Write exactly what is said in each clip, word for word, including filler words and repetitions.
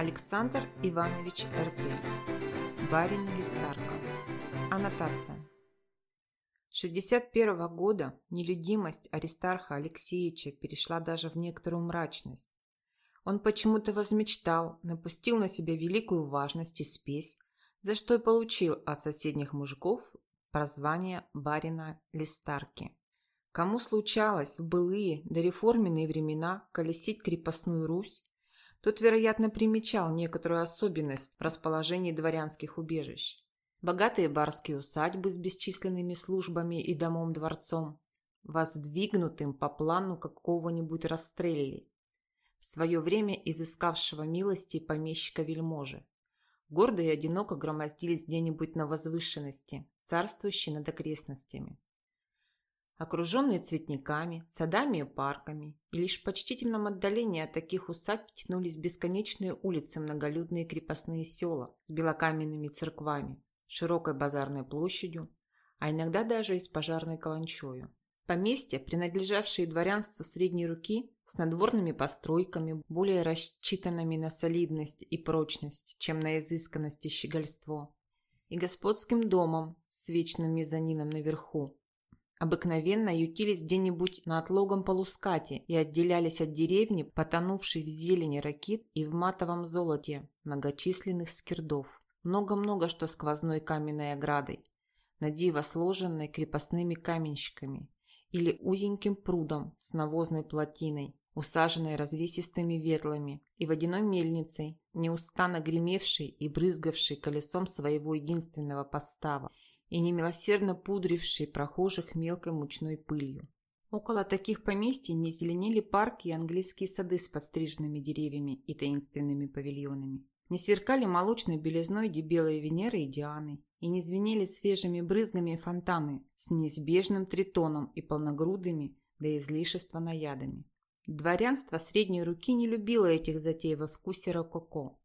Александр Иванович Эртель. Барин Листарка. Аннотация. шестьдесят первого года нелюдимость Аристарха Алексеевича перешла даже в некоторую мрачность. Он почему-то возмечтал, напустил на себя великую важность и спесь, за что и получил от соседних мужиков прозвание барина Листарки. Кому случалось в былые дореформенные времена колесить крепостную Русь, тот, вероятно, примечал некоторую особенность в расположении дворянских убежищ. Богатые барские усадьбы с бесчисленными службами и домом-дворцом, воздвигнутым по плану какого-нибудь Растрелли, в свое время изыскавшего милости помещика-вельможи, гордо и одиноко громоздились где-нибудь на возвышенности, царствующей над окрестностями, окруженные цветниками, садами и парками, и лишь в почтительном отдалении от таких усадьб тянулись бесконечные улицы, многолюдные крепостные села с белокаменными церквами, широкой базарной площадью, а иногда даже и с пожарной каланчою. Поместья, принадлежавшие дворянству средней руки, с надворными постройками, более рассчитанными на солидность и прочность, чем на изысканность и щегольство, и господским домом с вечным мезонином наверху, обыкновенно ютились где-нибудь на отлогом полускате и отделялись от деревни, потонувшей в зелени ракит и в матовом золоте многочисленных скирдов. Много-много что сквозной каменной оградой, надиво сложенной крепостными каменщиками, или узеньким прудом с навозной плотиной, усаженной развесистыми ветлами, и водяной мельницей, неустанно гремевшей и брызгавшей колесом своего единственного постава, и немилосердно пудрившей прохожих мелкой мучной пылью. Около таких поместий не зеленели парки и английские сады с подстриженными деревьями и таинственными павильонами. Не сверкали молочной белизной дебелые Венеры и Дианы, и не звенели свежими брызгами фонтаны с неизбежным тритоном и полногрудыми до излишества наядами. Дворянство средней руки не любило этих затей во вкусе рококо.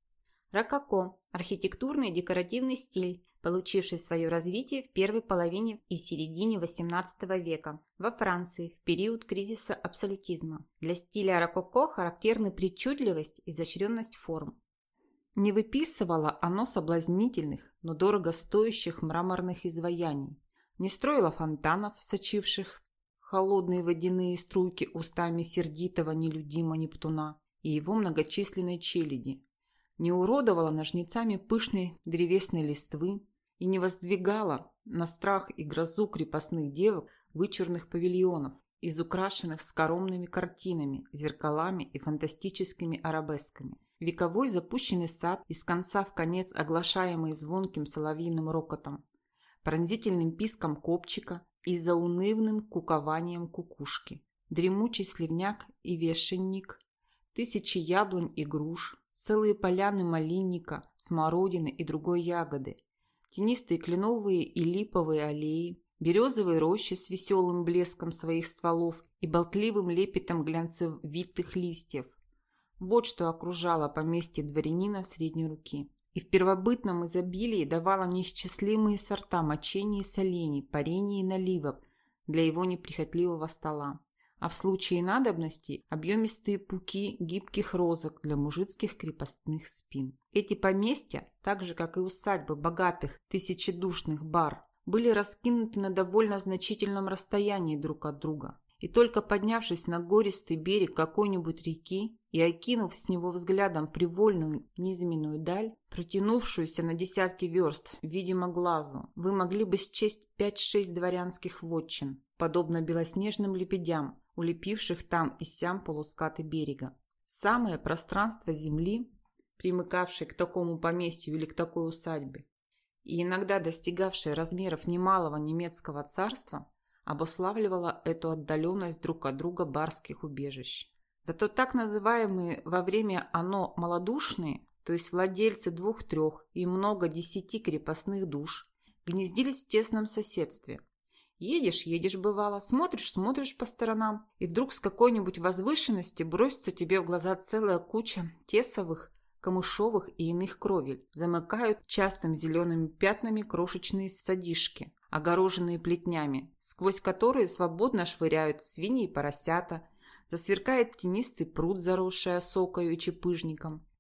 Рококо – архитектурный и декоративный стиль, получивший свое развитие в первой половине и середине восемнадцатого века во Франции в период кризиса абсолютизма. Для стиля рококо характерны причудливость и изощренность форм. Не выписывало оно соблазнительных, но дорого стоящих мраморных изваяний, не строило фонтанов, сочивших холодные водяные струйки устами сердитого нелюдима Нептуна и его многочисленной челяди, не уродовала ножницами пышной древесной листвы и не воздвигала на страх и грозу крепостных девок вычурных павильонов, изукрашенных скоромными картинами, зеркалами и фантастическими арабесками. Вековой запущенный сад, из конца в конец оглашаемый звонким соловьиным рокотом, пронзительным писком копчика и заунывным кукованием кукушки, дремучий сливняк и вешенник, тысячи яблонь и груш, целые поляны малинника, смородины и другой ягоды, тенистые кленовые и липовые аллеи, березовые рощи с веселым блеском своих стволов и болтливым лепетом глянцевитых листьев. Вот что окружало поместье дворянина средней руки. И в первобытном изобилии давало неисчислимые сорта мочений и солений, парений и наливок для его неприхотливого стола. А в случае надобности объемистые пуки гибких розок для мужицких крепостных спин. Эти поместья, так же как и усадьбы богатых тысячедушных бар, были раскинуты на довольно значительном расстоянии друг от друга. И только поднявшись на гористый берег какой-нибудь реки и окинув с него взглядом привольную низменную даль, протянувшуюся на десятки верст, видимо глазу, вы могли бы счесть пять-шесть дворянских вотчин, подобно белоснежным лебедям, улепивших там и сям полускаты берега. Самое пространство земли, примыкавшей к такому поместью или к такой усадьбе, и иногда достигавшее размеров немалого немецкого царства, обуславливала эту отдаленность друг от друга барских убежищ. Зато так называемые во время оно малодушные, то есть владельцы двух-трех и много десяти крепостных душ, гнездились в тесном соседстве. Едешь, едешь бывало, смотришь, смотришь по сторонам, и вдруг с какой-нибудь возвышенности бросится тебе в глаза целая куча тесовых, камышовых и иных кровель, замыкают частым зелеными пятнами крошечные садишки, огороженные плетнями, сквозь которые свободно швыряют свиньи и поросята, засверкает тенистый пруд, заросший осокою и чепыжником,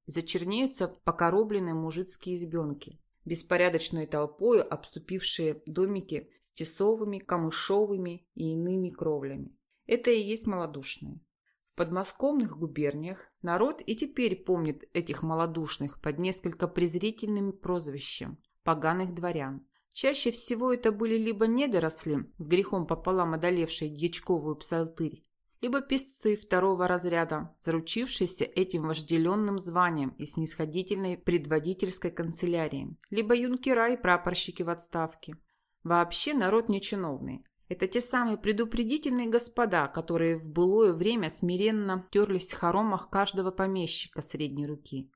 зачернеются покоробленные мужицкие избенки, беспорядочной толпой обступившие домики с тесовыми, камышовыми и иными кровлями. Это и есть малодушные. В подмосковных губерниях народ и теперь помнит этих малодушных под несколько презрительным прозвищем «поганых дворян». Чаще всего это были либо недоросли, с грехом пополам одолевшие дьячковую псалтырь, либо песцы второго разряда, заручившиеся этим вожделенным званием и снисходительной предводительской канцелярией, либо юнкера и прапорщики в отставке. Вообще народ нечиновный. Это те самые предупредительные господа, которые в былое время смиренно терлись в хоромах каждого помещика средней руки.